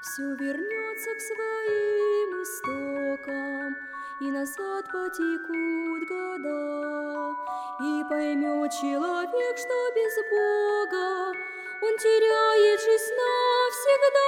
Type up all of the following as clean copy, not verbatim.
все вернется к своим истокам, и назад потекут года, и поймет человек, что без Бога он теряет жизнь навсегда.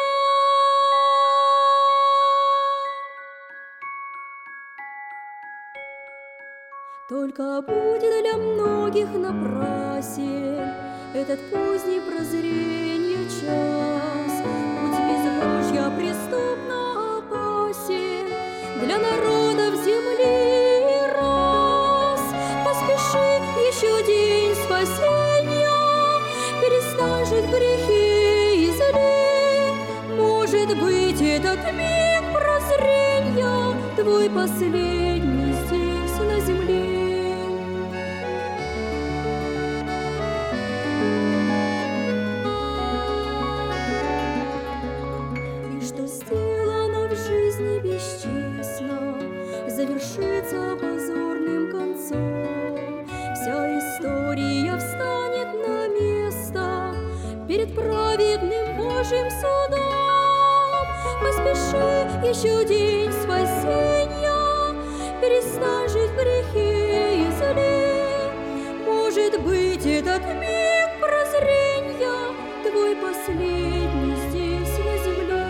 Только будет для многих напрасен этот поздний прозрения час. Путь безбожья преступно опасен для народов земли раз. Поспеши, еще день спасения, перестань жить в грехе и зле. Может быть, этот миг прозрения твой последний здесь на земле. Бесчестно завершится позорным концом. Вся история встанет на место перед праведным Божьим судом. Поспеши, еще день спасения, перестань жить в грехе и зле. Может быть, этот миг прозрения твой последний здесь на земле.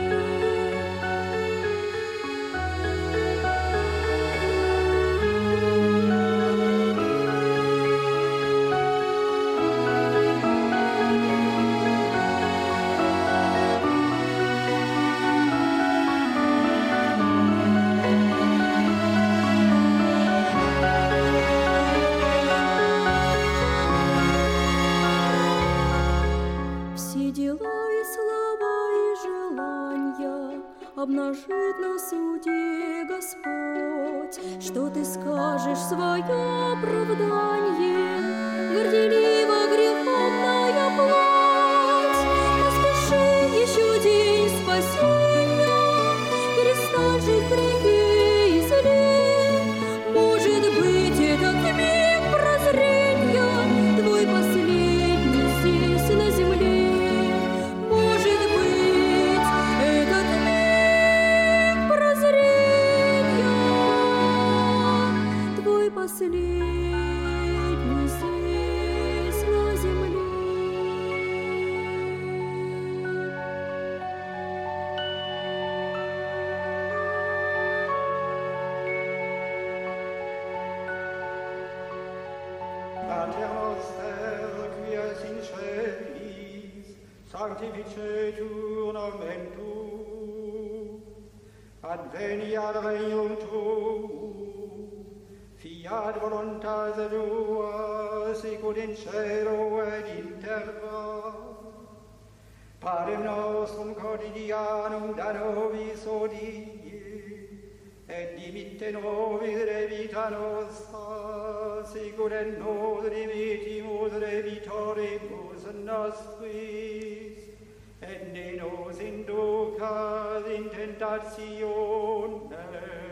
Обнажит на суде Господь, что ты скажешь свое оправдание, горделиво греховная плоть. Поспеши, еще день спасения, перестань жить в грехе и зле. Может быть, этот миг прозрения твой последний здесь на земле. Последний здесь на земле. Pater noster, quies in celis, sanctificetur nomen tuum, adveniat regnum tuum, fiat voluntas tua, sicut in cielo et in terra. Panem nostrum quotidianum da nobis hodie, et dimitte nobis debita nostra, sicut et nos dimittimus debitoribus nostris, et ne nos inducas in tentatione,